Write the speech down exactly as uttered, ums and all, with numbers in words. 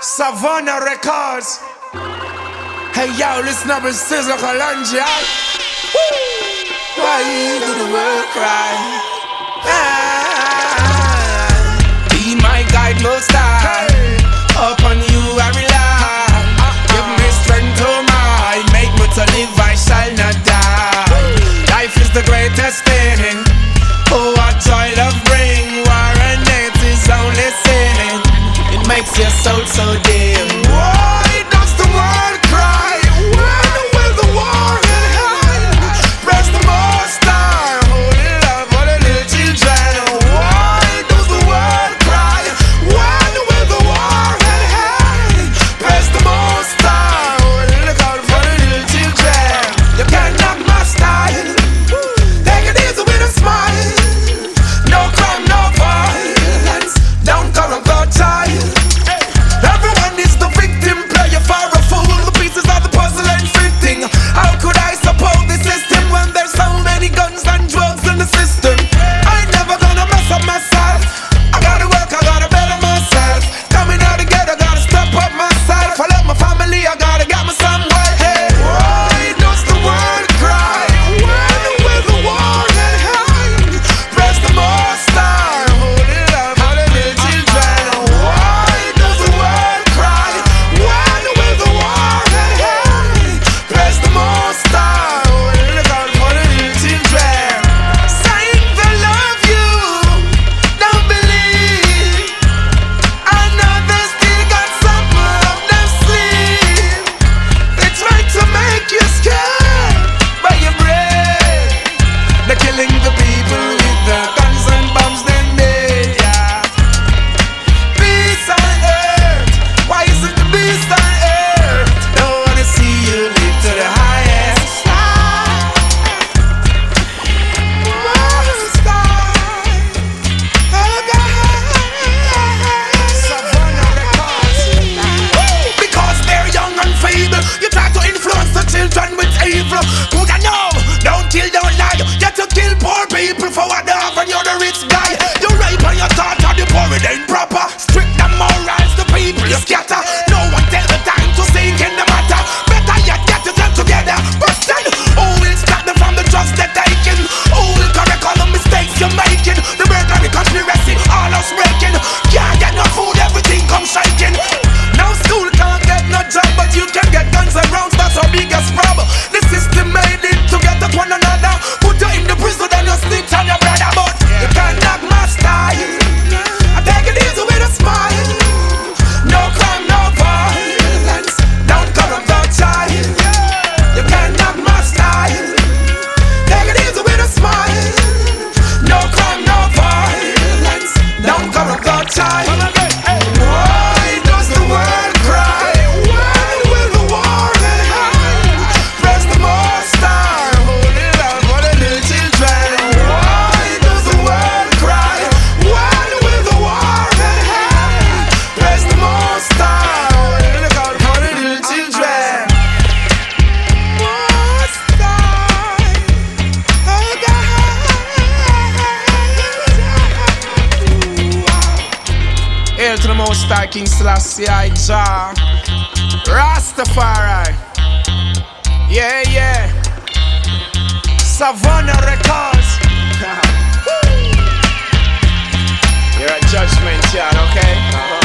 Savannah Records. Hey yo, listen up, it's Sizzla Kalonji. Why do the world cry? Ah, be my guide, most high. Upon you I rely. Give me strength, oh my. Make me to live, I shall not die. Life is the greatest thing. Oh, what joy love bring. War and hate is only sin. It makes your soul so dim. Why does the world cry? When will the war end? Press the most high. Holy love for the little children. Why does the world cry? When will the war end? Press the most high. Holy love for the little children. You can't knock my style. Take it easy with a smile. No crime, no violence. Don't corrupt our child. Everyone is the victim. Play a for a fool. The pieces of the puzzle ain't fitting. How could I support the system when there's so many guns and drugs in the system? I ain't never gonna mess up myself. I gotta work, I gotta better myself. Coming out together, gotta step up myself. I love my family, I gotta get me somewhere. Hey, why does the world cry? When will the war end? Press the most high. Holy love for the little children. Why does the world cry? When will the war end? Press the most high. Holy love for the little children. Saying they love you, don't believe. I know they still got something up their sleeve. They try to make you scared, but you're brave. They're killing the people with the guns and bombs they made, yeah. Peace on earth, why is it the beast on earth? Don't wanna see you live to the highest side. Most high, oh God. Savannah Records. Because they're young and feeble, you try to influence the children with evil. Good I know, don't kill, don't lie. You to kill poor people for what they have and you're the rich guy. You rape and you thought of the poor, it ain't proper. Strict the morals, the people you scatter. No one tell the time to sink in the matter. Better yet get yourself together. But then, who will stop them from the drugs they're taking? Who will correct all the mistakes you're making? The burglary, conspiracy, all us breaking. Can't get no food, everything comes shaking. No school can't get no job, but you can get guns and rounds, that's our biggest problem. The system made it to get at one another. Put you in the prison, then you snitch on your brother. But you can't knock my style. I take it easy with a smile. No crime, no violence. Don't corrupt our child. You can't knock my style. Take it easy with a smile. No crime, no violence. Don't corrupt our child. Why does the world cry? When will the war end? Press the most high. Holy love for the little children. Why does the world cry? When will the war end? Press the most high. Holy love for the little children. Most high. Oh God. Hail to the Most High King Selassie I Jah Rastafari. Yeah, yeah. Savannah Records. You're a judgment yard, okay?